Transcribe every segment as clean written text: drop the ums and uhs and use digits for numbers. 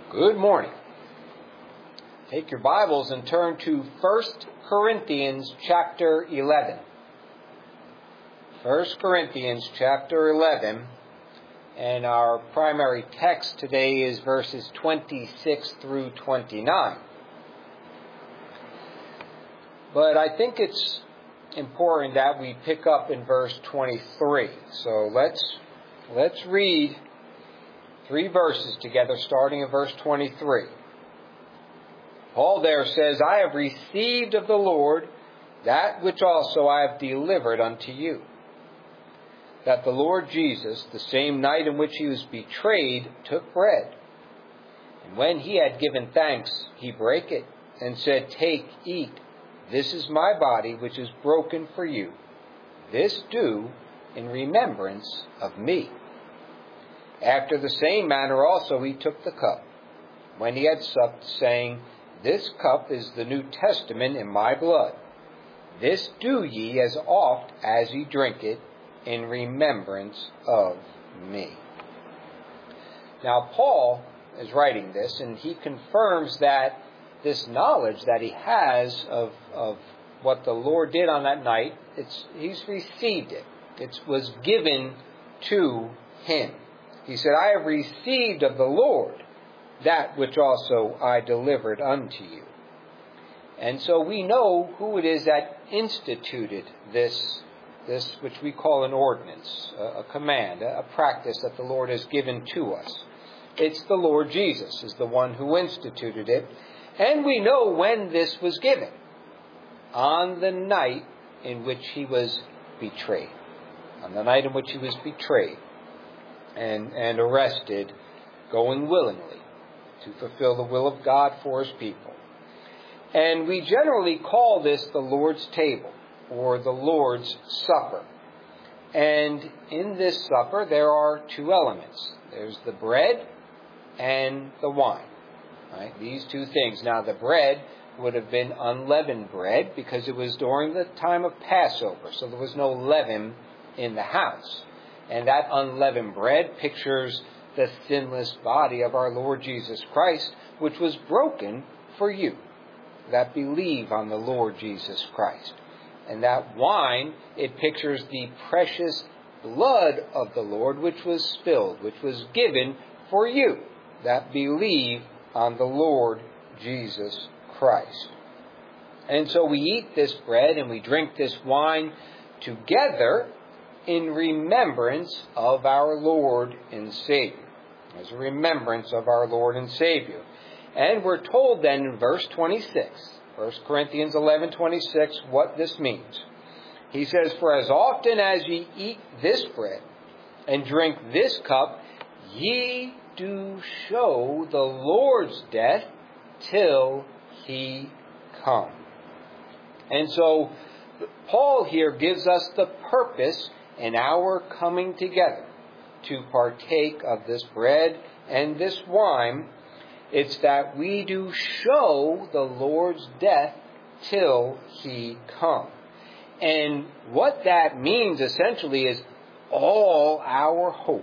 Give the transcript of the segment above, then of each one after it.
Good morning. Take your Bibles and turn to 1 Corinthians chapter 11. 1 Corinthians chapter 11, and our primary text today is verses 26 through 29. But I think it's important that we pick up in verse 23. So let's read 3 verses together, starting at verse 23. Paul there says, I have received of the Lord that which also I have delivered unto you. That the Lord Jesus, the same night in which he was betrayed, took bread. And when he had given thanks, he brake it, and said, Take, eat, this is my body, which is broken for you. This do in remembrance of me. After the same manner also he took the cup, when he had supped, saying, This cup is the New Testament in my blood. This do ye as oft as ye drink it, in remembrance of me. Now Paul is writing this, and he confirms that this knowledge that he has of what the Lord did on that night, he's received it. It was given to him. He said, I have received of the Lord that which also I delivered unto you. And so we know who it is that instituted this which we call an ordinance, a command, a practice that the Lord has given to us. It's the Lord Jesus is the one who instituted it. And we know when this was given. On the night in which he was betrayed. On the night in which he was betrayed. And arrested, going willingly to fulfill the will of God for his people. And we generally call this the Lord's table or the Lord's supper. And in this supper there are 2 elements. There's the bread and the wine. Right? These 2 things. Now the bread would have been unleavened bread because it was during the time of Passover. So there was no leaven in the house. And that unleavened bread pictures the sinless body of our Lord Jesus Christ, which was broken for you that believe on the Lord Jesus Christ. And that wine, it pictures the precious blood of the Lord, which was spilled, which was given for you that believe on the Lord Jesus Christ. And so we eat this bread and we drink this wine together in remembrance of our Lord and Savior. As a remembrance of our Lord and Savior. And we're told then in verse 26, 1 Corinthians 11:26, what this means. He says, For as often as ye eat this bread and drink this cup, ye do show the Lord's death till he come. And so Paul here gives us the purpose in our coming together to partake of this bread and this wine. It's that we do show the Lord's death till he come. And what that means essentially is all our hope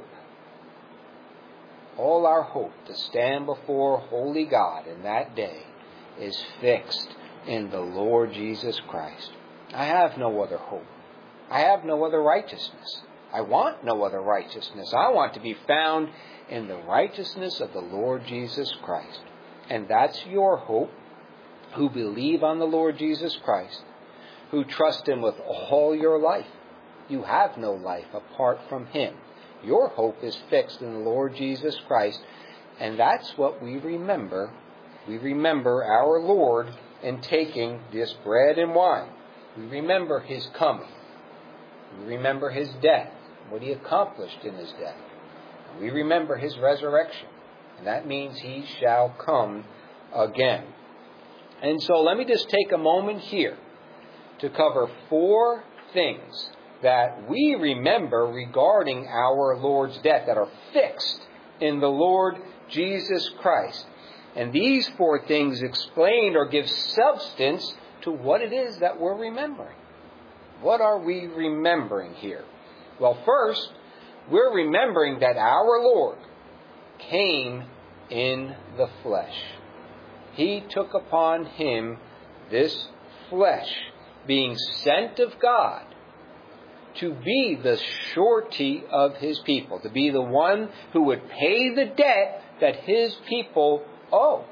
to stand before holy God in that day is fixed in the Lord Jesus Christ. I have no other hope. I have no other righteousness. I want no other righteousness. I want to be found in the righteousness of the Lord Jesus Christ. And that's your hope, who believe on the Lord Jesus Christ, who trust him with all your life. You have no life apart from him. Your hope is fixed in the Lord Jesus Christ. And that's what we remember. We remember our Lord in taking this bread and wine. We remember his coming. We remember his death, what he accomplished in his death. We remember his resurrection. And that means he shall come again. And so let me just take a moment here to cover 4 things that we remember regarding our Lord's death that are fixed in the Lord Jesus Christ. And these 4 things explain or give substance to what it is that we're remembering. What are we remembering here? Well, first, we're remembering that our Lord came in the flesh. He took upon him this flesh, being sent of God, to be the surety of his people, to be the one who would pay the debt that his people owe.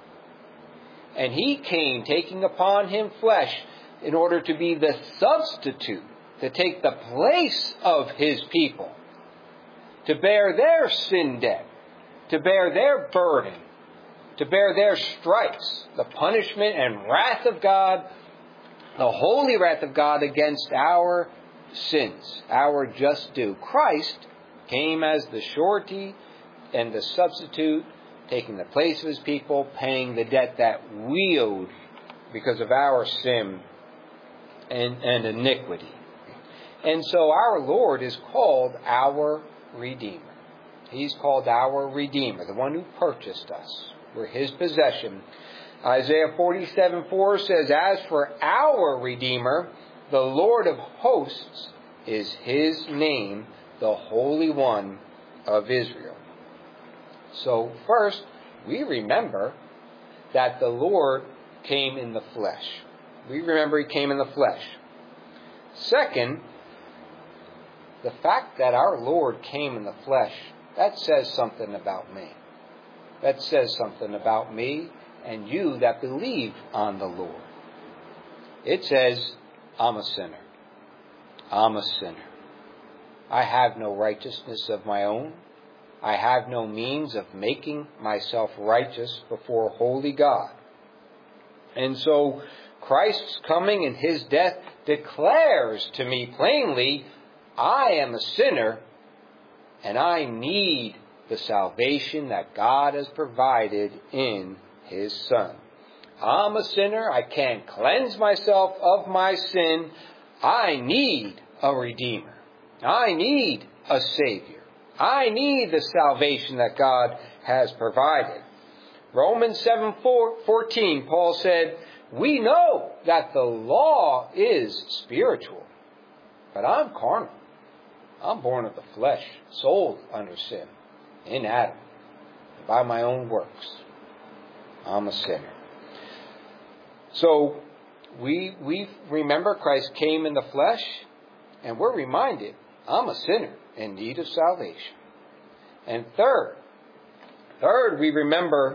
And he came taking upon him flesh in order to be the substitute, to take the place of his people, to bear their sin debt, to bear their burden, to bear their stripes, the punishment and wrath of God, the holy wrath of God against our sins, our just due. Christ came as the surety and the substitute, taking the place of his people, paying the debt that we owed because of our sin and iniquity. And so our Lord is called our Redeemer. He's called our Redeemer, the one who purchased us. We're his possession. Isaiah 47:4 says, "As for our Redeemer, the Lord of hosts is his name, the Holy One of Israel." So first, we remember that the Lord came in the flesh. We remember he came in the flesh. Second, the fact that our Lord came in the flesh, that says something about me. That says something about me and you that believe on the Lord. It says, I'm a sinner. I'm a sinner. I have no righteousness of my own. I have no means of making myself righteous before holy God. And so Christ's coming and his death declares to me plainly, I am a sinner and I need the salvation that God has provided in his Son. I'm a sinner. I can't cleanse myself of my sin. I need a Redeemer. I need a Savior. I need the salvation that God has provided. Romans 7:14, Paul said, we know that the law is spiritual, but I'm carnal. I'm born of the flesh, sold under sin, in Adam, by my own works. I'm a sinner. So we remember Christ came in the flesh, and we're reminded, I'm a sinner in need of salvation. And third, we remember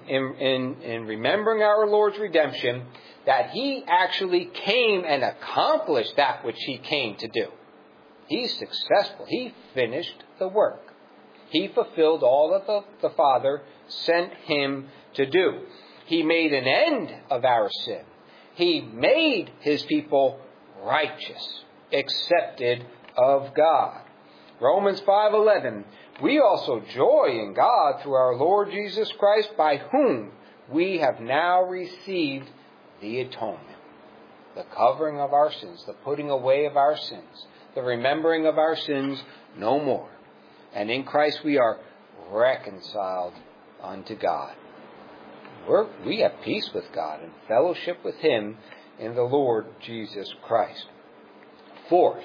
in remembering our Lord's redemption that he actually came and accomplished that which he came to do. He's successful. He finished the work. He fulfilled all that the Father sent him to do. He made an end of our sin. He made his people righteous, accepted of God. Romans 5:11, we also joy in God through our Lord Jesus Christ, by whom we have now received the atonement, the covering of our sins, the putting away of our sins, the remembering of our sins no more. And in Christ we are reconciled unto God. We have peace with God and fellowship with him in the Lord Jesus Christ. Fourth,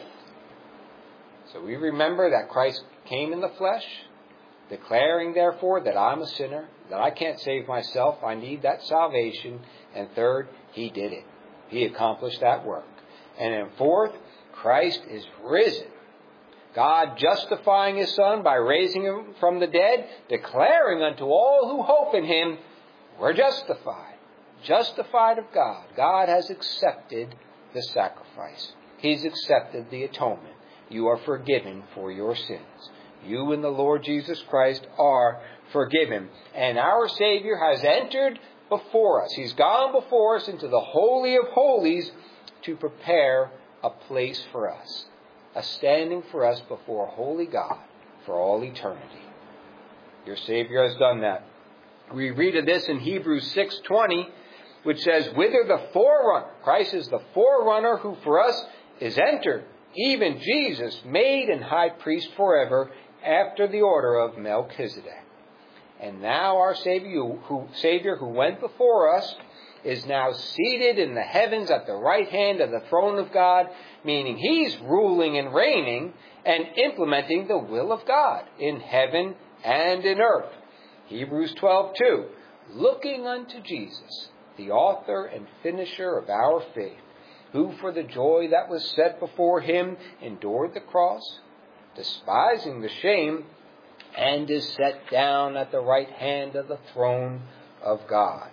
so we remember that Christ came in the flesh, declaring therefore that I'm a sinner, that I can't save myself, I need that salvation. And third, he did it. He accomplished that work. And then fourth, Christ is risen. God justifying his Son by raising him from the dead, declaring unto all who hope in him, we're justified. Justified of God. God has accepted the sacrifice. He's accepted the atonement. You are forgiven for your sins. You in the Lord Jesus Christ are forgiven. And our Savior has entered before us. He's gone before us into the Holy of Holies to prepare a place for us. A standing for us before holy God for all eternity. Your Savior has done that. We read of this in Hebrews 6:20, which says, whither the forerunner, Christ is the forerunner who for us is entered, even Jesus, made an high priest forever, after the order of Melchizedek. And now our Savior who went before us is now seated in the heavens at the right hand of the throne of God, meaning he's ruling and reigning and implementing the will of God in heaven and in earth. Hebrews 12:2, looking unto Jesus, the author and finisher of our faith, who for the joy that was set before him endured the cross, despising the shame, and is set down at the right hand of the throne of God.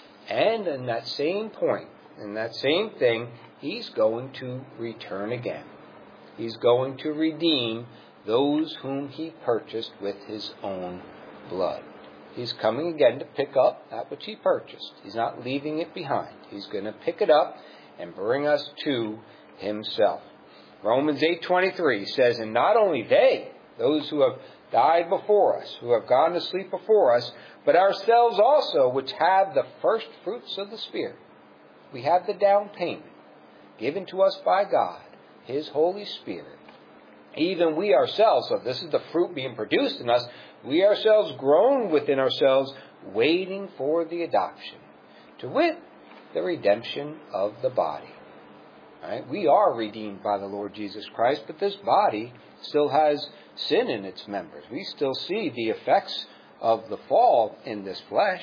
And in that same point, in that same thing, he's going to return again. He's going to redeem those whom he purchased with his own blood. He's coming again to pick up that which he purchased. He's not leaving it behind. He's going to pick it up and bring us to himself. Romans 8:23 says, and not only they, those who have died before us, who have gone to sleep before us, but ourselves also, which have the first fruits of the Spirit. We have the down payment given to us by God, his Holy Spirit. Even we ourselves, so this is the fruit being produced in us, we ourselves groan within ourselves, waiting for the adoption, to wit, the redemption of the body. Right? We are redeemed by the Lord Jesus Christ, but this body still has sin in its members. We still see the effects of the fall in this flesh.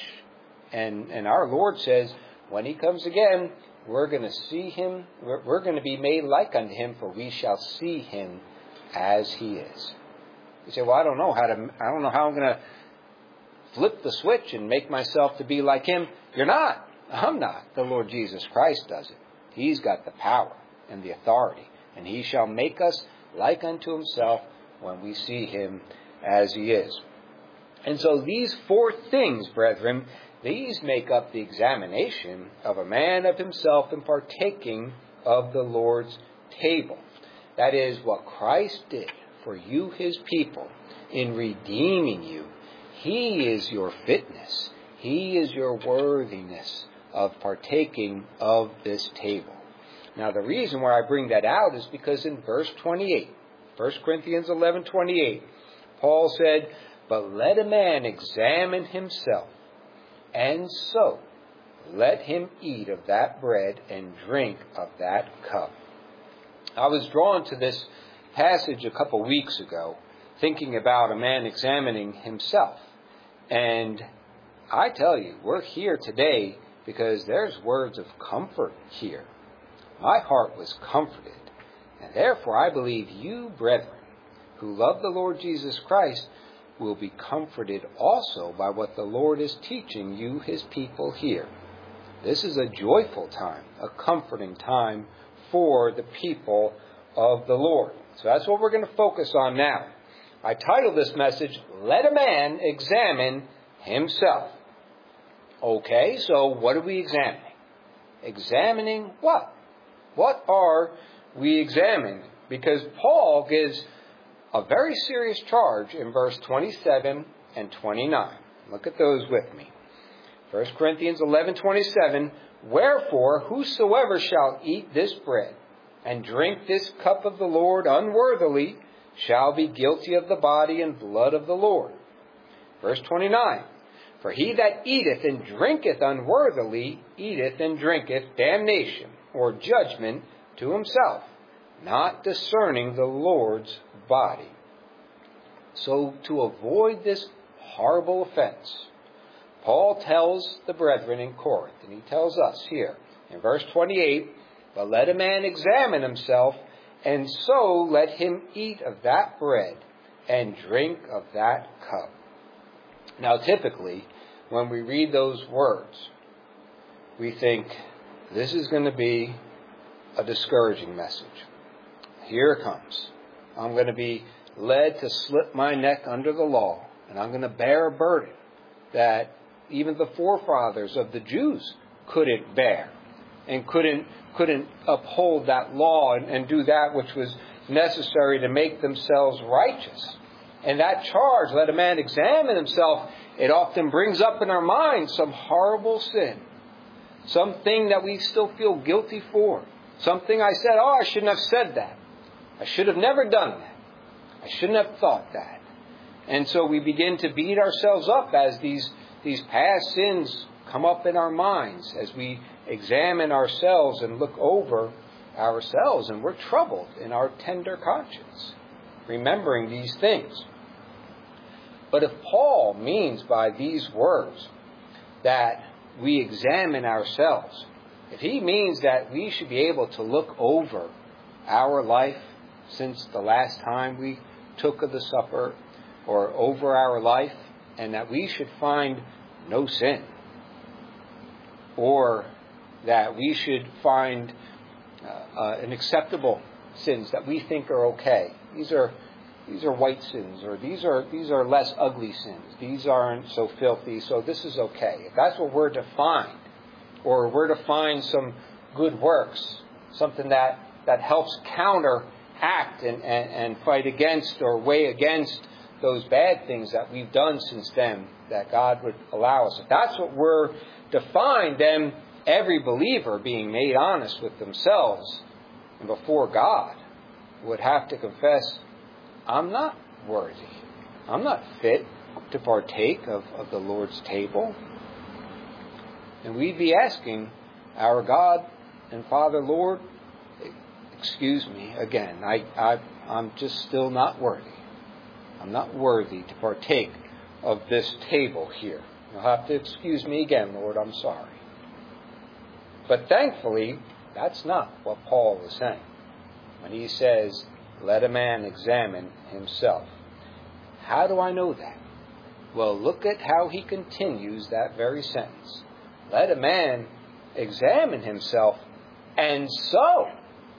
And our Lord says, when he comes again, we're going to see him, we're going to be made like unto him, for we shall see him as he is. You say, well, I don't know how I'm going to flip the switch and make myself to be like him. You're not. I'm not. The Lord Jesus Christ does it. He's got the power and the authority, and he shall make us like unto himself when we see him as he is. And so these four things, brethren, these make up the examination of a man of himself in partaking of the Lord's table. That is what Christ did for you, his people, in redeeming you. He is your fitness. He is your worthiness of partaking of this table. Now, the reason why I bring that out is because in verse 28, 1 Corinthians 11:28, Paul said, but let a man examine himself, and so let him eat of that bread and drink of that cup. I was drawn to this passage a couple weeks ago, thinking about a man examining himself. And I tell you, we're here today because there's words of comfort here. My heart was comforted. And therefore I believe you, brethren, who love the Lord Jesus Christ, will be comforted also by what the Lord is teaching you, his people, here. This is a joyful time, a comforting time for the people of the Lord. So that's what we're going to focus on now. I titled this message, Let a Man Examine Himself. Okay, so what are we examining? Examining what? What are we examining? Because Paul gives a very serious charge in verse 27 and 29. Look at those with me. 1 Corinthians 11:27, wherefore whosoever shall eat this bread and drink this cup of the Lord unworthily shall be guilty of the body and blood of the Lord. Verse 29, for he that eateth and drinketh unworthily eateth and drinketh damnation or judgment to himself, not discerning the Lord's body. So to avoid this horrible offense, Paul tells the brethren in Corinth, and he tells us here in verse 28, but let a man examine himself, and so let him eat of that bread and drink of that cup. Now typically, when we read those words, we think this is going to be a discouraging message. Here it comes. I'm going to be led to slip my neck under the law, and I'm going to bear a burden that even the forefathers of the Jews couldn't bear and couldn't uphold that law and do that which was necessary to make themselves righteous. And that charge, let a man examine himself, it often brings up in our minds some horrible sin, something that we still feel guilty for, something I said, I shouldn't have said that. I should have never done that. I shouldn't have thought that. And so we begin to beat ourselves up as these past sins come up in our minds, as we examine ourselves and look over ourselves, and we're troubled in our tender conscience, remembering these things. But if Paul means by these words that we examine ourselves, if he means that we should be able to look over our life since the last time we took of the supper, or over our life, and that we should find no sin, or that we should find an acceptable sins that we think are okay. These are white sins, or these are less ugly sins. These aren't so filthy, so this is okay. If that's what we're to find, or we're to find some good works, something that helps counteract and fight against or weigh against those bad things that we've done since then, that God would allow us. If that's what we're to find, then every believer, being made honest with themselves and before God, would have to confess, I'm not worthy. I'm not fit to partake of the Lord's table. And we'd be asking our God and Father, Lord, excuse me again. I'm just still not worthy. I'm not worthy to partake of this table here. You'll have to excuse me again, Lord. I'm sorry. But thankfully, that's not what Paul is saying when he says, let a man examine himself. How do I know that? Well, look at how he continues that very sentence. Let a man examine himself, and so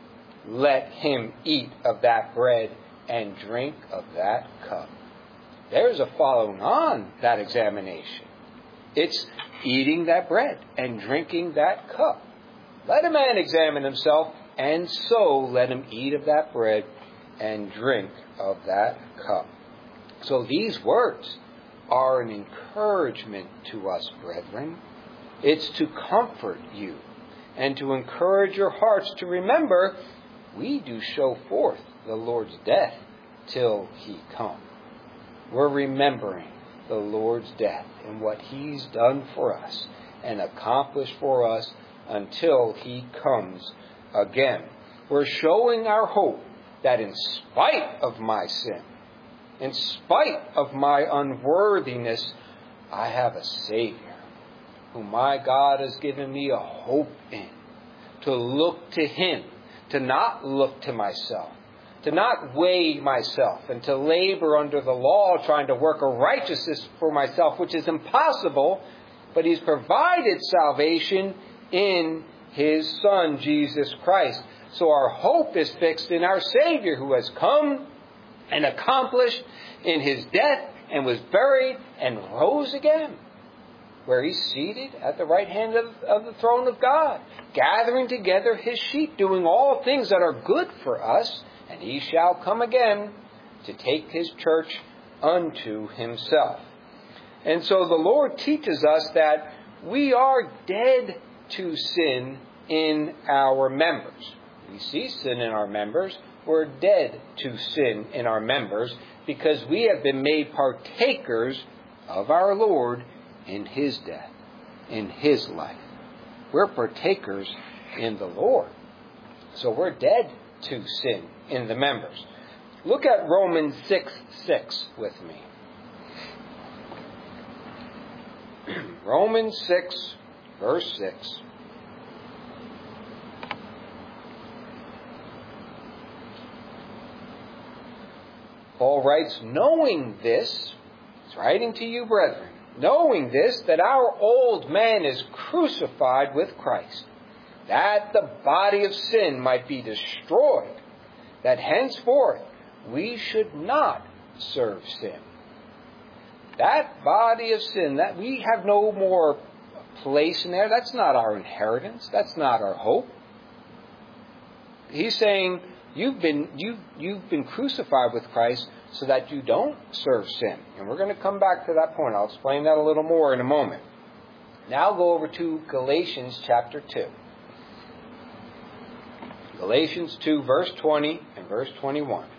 let him eat of that bread and drink of that cup. There's a following on that examination. It's eating that bread and drinking that cup. Let a man examine himself, and so let him eat of that bread and drink of that cup. So these words are an encouragement to us, brethren. It's to comfort you and to encourage your hearts to remember we do show forth the Lord's death till he come. We're remembering the Lord's death and what he's done for us and accomplished for us until he comes again. We're showing our hope that in spite of my sin, in spite of my unworthiness, I have a Savior whom my God has given me a hope in, to look to him, to not look to myself, to not weigh myself, and to labor under the law trying to work a righteousness for myself, which is impossible, but he's provided salvation in his Son, Jesus Christ. So our hope is fixed in our Savior, who has come and accomplished in his death and was buried and rose again, where he's seated at the right hand of the throne of God, gathering together his sheep, doing all things that are good for us, and he shall come again to take his church unto himself. And so the Lord teaches us that we are dead to sin in our members. We see sin in our members. We're dead to sin in our members because we have been made partakers of our Lord in his death, in his life. We're partakers in the Lord. So we're dead to sin in the members. Look at Romans 6:6 with me. Romans 6, verse 6. Paul writes, knowing this, he's writing to you, brethren, knowing this, that our old man is crucified with Christ, that the body of sin might be destroyed, that henceforth we should not serve sin. That body of sin, that we have no more place in there, that's not our inheritance, that's not our hope. He's saying, You've been crucified with Christ so that you don't serve sin. And we're going to come back to that point. I'll explain that a little more in a moment. Now go over to Galatians chapter 2. Galatians 2, verse 20 and verse 21.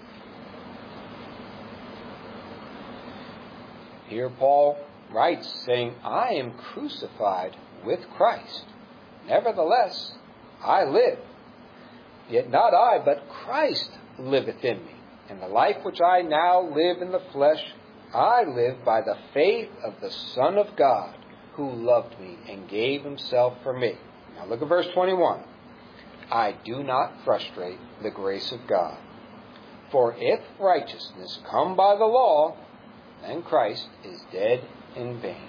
Here Paul writes, saying, I am crucified with Christ. Nevertheless, I live. Yet not I, but Christ liveth in me. And the life which I now live in the flesh, I live by the faith of the Son of God, who loved me and gave himself for me. Now look at verse 21. I do not frustrate the grace of God. For if righteousness come by the law, then Christ is dead in vain.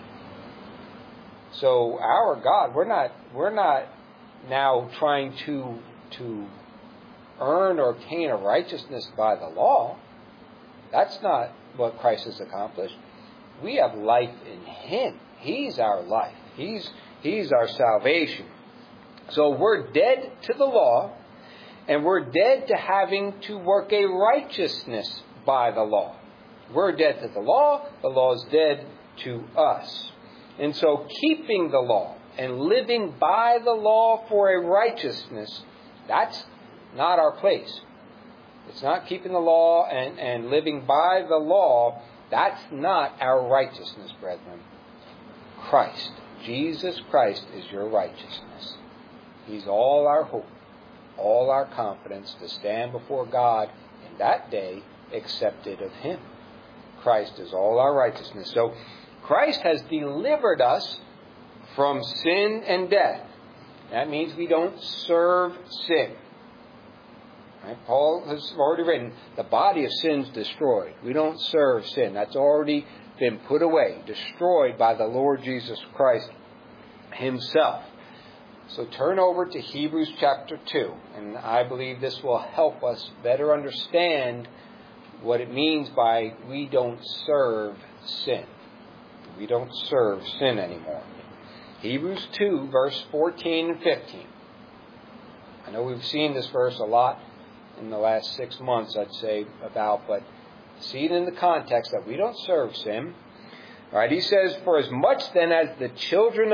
So our God, we're not now trying to earn or obtain a righteousness by the law. That's not what Christ has accomplished. We have life in him. He's our life. He's our salvation. So we're dead to the law, and we're dead to having to work a righteousness by the law. We're dead to the law is dead to us. And so keeping the law and living by the law for a righteousness, that's not our place. It's not keeping the law and living by the law. That's not our righteousness, brethren. Christ, Jesus Christ, is your righteousness. He's all our hope, all our confidence to stand before God in that day accepted of him. Christ is all our righteousness. So Christ has delivered us from sin and death. That means we don't serve sin. Right? Paul has already written, the body of sin's destroyed. We don't serve sin. That's already been put away, destroyed by the Lord Jesus Christ himself. So turn over to Hebrews chapter 2, and I believe this will help us better understand what it means by we don't serve sin. We don't serve sin anymore. Hebrews 2, verse 14 and 15. I know we've seen this verse a lot in the last 6 months, I'd say, but see it in the context that we don't serve sin. All right, he says, for as much then as the children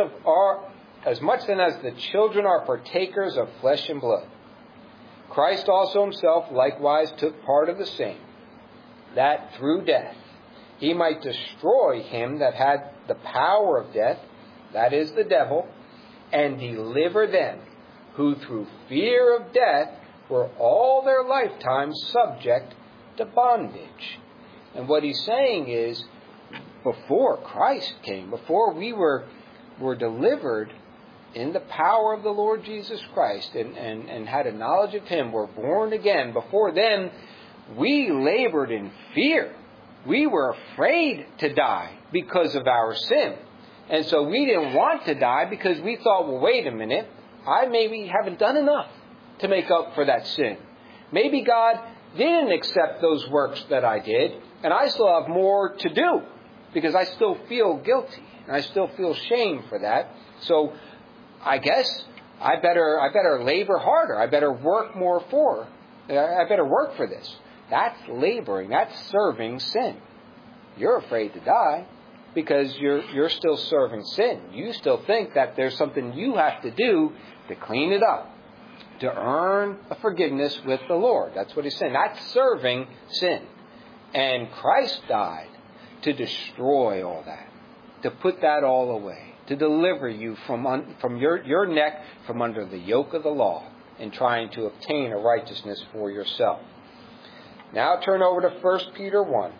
are partakers of flesh and blood, Christ also himself likewise took part of the same, that through death he might destroy him that had the power of death, that is the devil, and deliver them who through fear of death were all their lifetime subject to bondage. And what he's saying is, before Christ came, before we were delivered in the power of the Lord Jesus Christ and had a knowledge of him, were born again, before then we labored in fear. We were afraid to die because of our sin. And so we didn't want to die because we thought, well, wait a minute, I maybe haven't done enough to make up for that sin. Maybe God didn't accept those works that I did, and I still have more to do because I still feel guilty and I still feel shame for that. So I guess I better labor harder. I better work more for. I better work for this. That's laboring. That's serving sin. You're afraid to die because you're still serving sin. You still think that there's something you have to do to clean it up, to earn a forgiveness with the Lord. That's what he's saying. That's serving sin. And Christ died to destroy all that, to put that all away, to deliver you from your neck from under the yoke of the law in trying to obtain a righteousness for yourself. Now turn over to 1 Peter 1.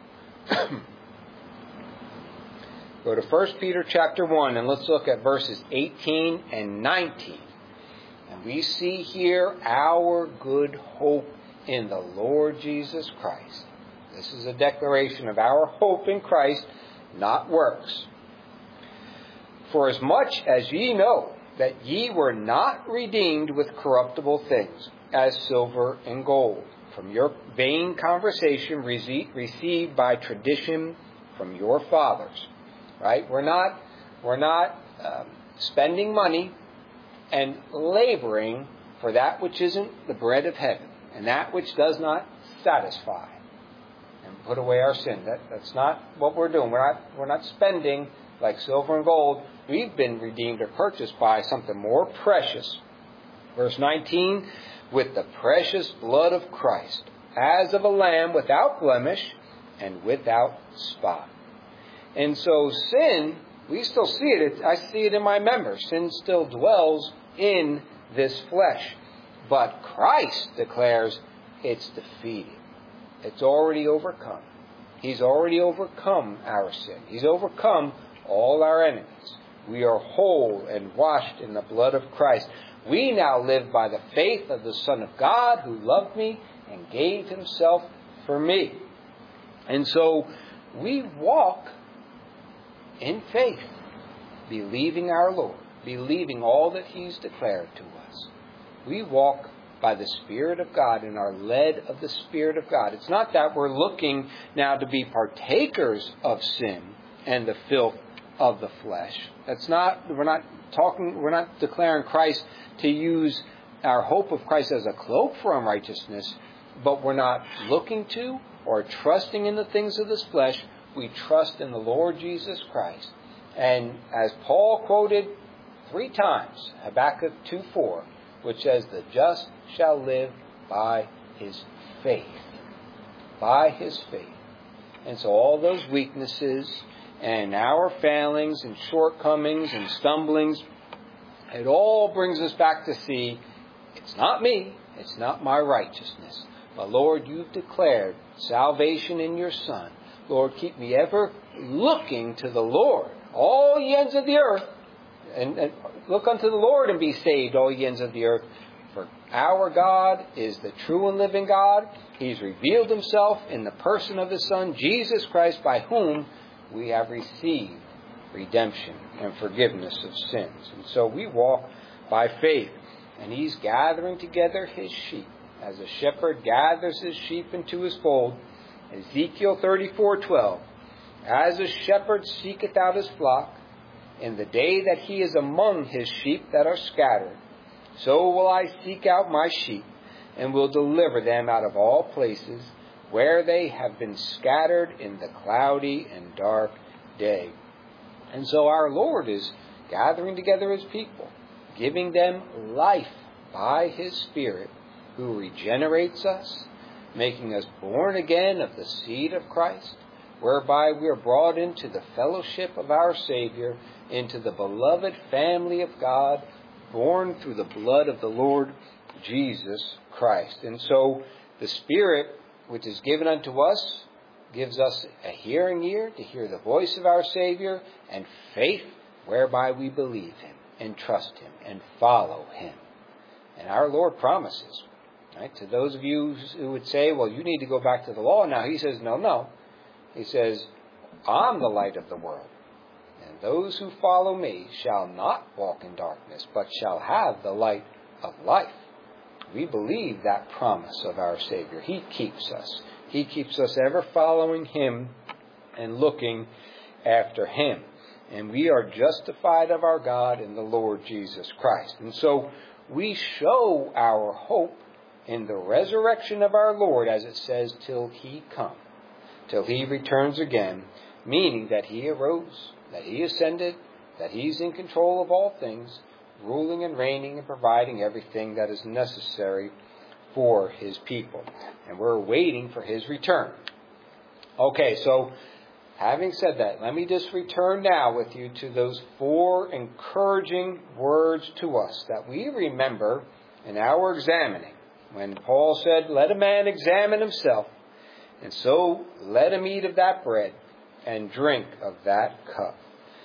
Go to 1 Peter chapter 1 and let's look at verses 18 and 19. And we see here our good hope in the Lord Jesus Christ. This is a declaration of our hope in Christ, not works. For as much as ye know that ye were not redeemed with corruptible things, as silver and gold, from your vain conversation received by tradition from your fathers. Right? We're not spending money and laboring for that which isn't the bread of heaven, and that which does not satisfy and put away our sin. That's not what we're doing. We're not spending like silver and gold. We've been redeemed or purchased by something more precious. Verse 19, with the precious blood of Christ, as of a lamb without blemish and without spot. And so sin, we still see it. I see it in my members. Sin still dwells in this flesh. But Christ declares it's defeated. It's already overcome. He's already overcome our sin. He's overcome all our enemies. We are whole and washed in the blood of Christ. We now live by the faith of the Son of God who loved me and gave himself for me. And so we walk in faith, believing our Lord, believing all that he's declared to us. We walk by the Spirit of God and are led of the Spirit of God. It's not that we're looking now to be partakers of sin and the filth of the flesh. We're not declaring Christ to use our hope of Christ as a cloak for unrighteousness, but we're not looking to or trusting in the things of this flesh. We trust in the Lord Jesus Christ. And as Paul quoted 3 times, Habakkuk 2:4, which says, the just shall live by his faith. By his faith. And so all those weaknesses and our failings and shortcomings and stumblings, it all brings us back to see, it's not me, it's not my righteousness. But Lord, you've declared salvation in your Son. Lord, keep me ever looking to the Lord, all ye ends of the earth. And look unto the Lord and be saved, all ye ends of the earth. For our God is the true and living God. He's revealed himself in the person of his Son, Jesus Christ, by whom we have received redemption and forgiveness of sins. And so we walk by faith. And he's gathering together his sheep. As a shepherd gathers his sheep into his fold. Ezekiel 34:12. As a shepherd seeketh out his flock, in the day that he is among his sheep that are scattered, so will I seek out my sheep, and will deliver them out of all places where they have been scattered in the cloudy and dark day. And so our Lord is gathering together his people, giving them life by his Spirit, who regenerates us, making us born again of the seed of Christ, whereby we are brought into the fellowship of our Savior, into the beloved family of God, born through the blood of the Lord Jesus Christ. And so the Spirit, which is given unto us, gives us a hearing ear to hear the voice of our Savior, and faith whereby we believe him and trust him and follow him. And our Lord promises, right, to those of you who would say, well, you need to go back to the law now. He says, no. He says, I'm the light of the world. And those who follow me shall not walk in darkness, but shall have the light of life. We believe that promise of our Savior. He keeps us. He keeps us ever following him and looking after him. And we are justified of our God in the Lord Jesus Christ. And so we show our hope in the resurrection of our Lord, as it says, till he come, till he returns again, meaning that he arose, that he ascended, that he's in control of all things, ruling and reigning and providing everything that is necessary for his people. And we're waiting for his return. Okay, so having said that, let me just return now with you to those 4 encouraging words to us that we remember in our examining. When Paul said, let a man examine himself, and so let him eat of that bread and drink of that cup.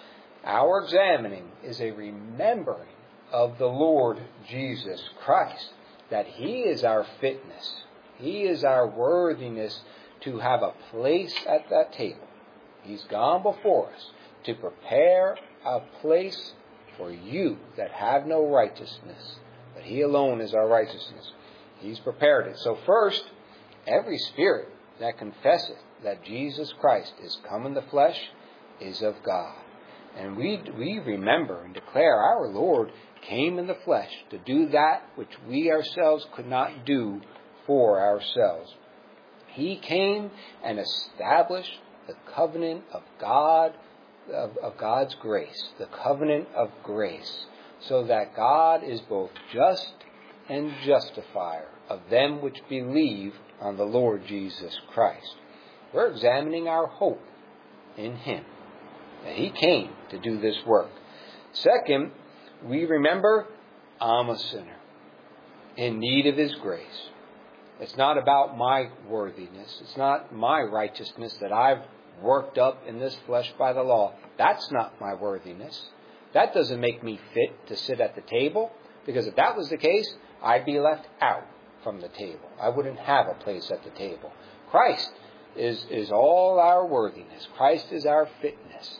Our examining is a remembering of the Lord Jesus Christ, that he is our fitness. He is our worthiness to have a place at that table. He's gone before us to prepare a place for you that have no righteousness, but he alone is our righteousness. He's prepared it. So first, every spirit that confesseth that Jesus Christ is come in the flesh is of God. And we remember and declare our Lord came in the flesh to do that which we ourselves could not do for ourselves. He came and established the covenant of God, of God's grace, the covenant of grace, so that God is both just and justifier of them which believe on the Lord Jesus Christ. We're examining our hope in him, that he came to do this work. Second, we remember I'm a sinner in need of his grace. It's not about my worthiness. It's not my righteousness that I've worked up in this flesh by the law. That's not my worthiness. That doesn't make me fit to sit at the table, because if that was the case, I'd be left out from the table. I wouldn't have a place at the table. Christ is all our worthiness. Christ is our fitness.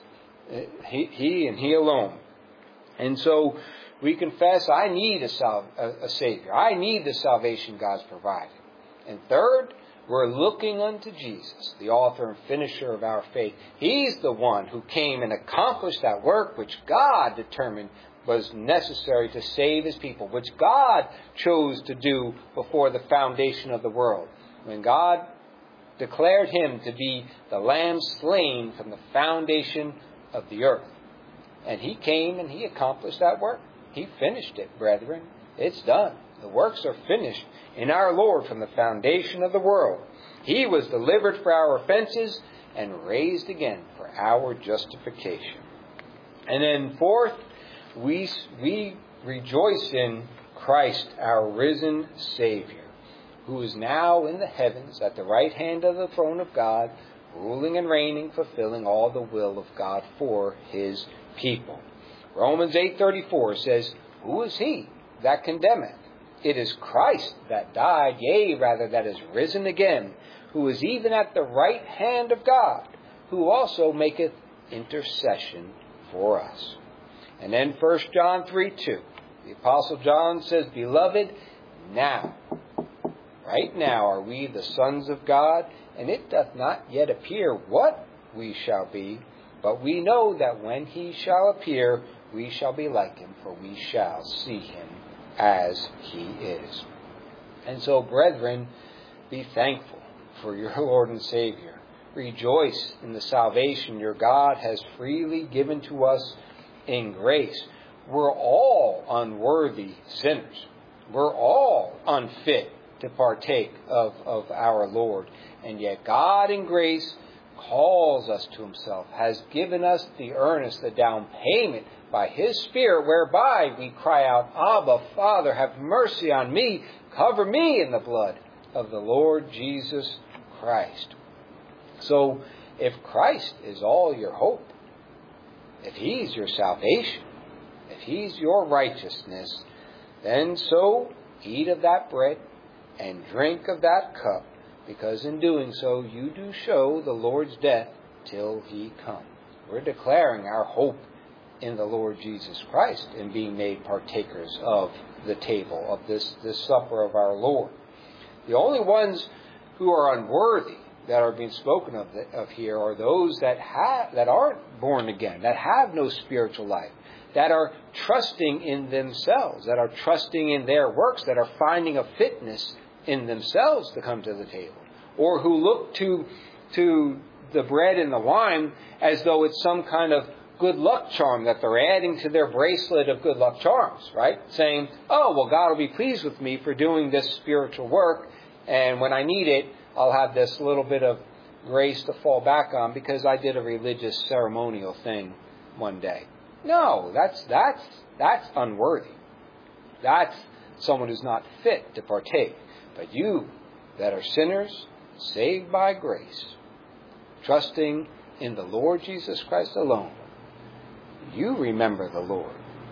He and He alone. And so we confess, I need a Savior. I need the salvation God's provided. And third, we're looking unto Jesus, the author and finisher of our faith. He's the one who came and accomplished that work which God determined was necessary to save His people, which God chose to do before the foundation of the world. When God declared Him to be the Lamb slain from the foundation of the earth. And He came and He accomplished that work. He finished it, brethren. It's done. The works are finished in our Lord from the foundation of the world. He was delivered for our offenses and raised again for our justification. And then fourth, we rejoice in Christ, our risen Savior, who is now in the heavens at the right hand of the throne of God, ruling and reigning, fulfilling all the will of God for His people. Romans 8:34 says, Who is he that condemneth? It is Christ that died, yea, rather that is risen again, who is even at the right hand of God, who also maketh intercession for us. And then 1 John 3:2, the Apostle John says, Beloved, now, right now are we the sons of God, and it doth not yet appear what we shall be, but we know that when He shall appear, we shall be like Him, for we shall see Him as He is. And so, brethren, be thankful for your Lord and Savior. Rejoice in the salvation your God has freely given to us in grace. We're all unworthy sinners. We're all unfit to partake of our Lord. And yet God in grace calls us to Himself, has given us the earnest, the down payment by His Spirit, whereby we cry out, Abba, Father, have mercy on me, cover me in the blood of the Lord Jesus Christ. So, if Christ is all your hope, if He's your salvation, if He's your righteousness, then so eat of that bread and drink of that cup, because in doing so you do show the Lord's death till He come. We're declaring our hope in the Lord Jesus Christ in being made partakers of the table, of this supper of our Lord. The only ones who are unworthy that are being spoken of here are those that aren't born again, that have no spiritual life, that are trusting in themselves, that are trusting in their works, that are finding a fitness in themselves to come to the table, or who look to the bread and the wine as though it's some kind of good luck charm that they're adding to their bracelet of good luck charms, right? Saying, oh, well, God will be pleased with me for doing this spiritual work, and when I need it, I'll have this little bit of grace to fall back on because I did a religious ceremonial thing one day. No, that's unworthy. That's someone who's not fit to partake. But you that are sinners, saved by grace, trusting in the Lord Jesus Christ alone, you remember the Lord.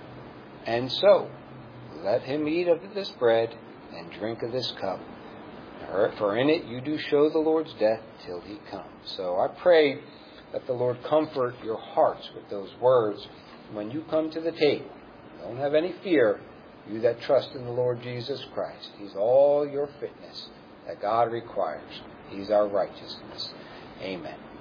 And so, let Him eat of this bread and drink of this cup. For in it you do show the Lord's death till He comes. So I pray that the Lord comfort your hearts with those words when you come to the table. Don't have any fear, you that trust in the Lord Jesus Christ. He's all your fitness that God requires. He's our righteousness. Amen.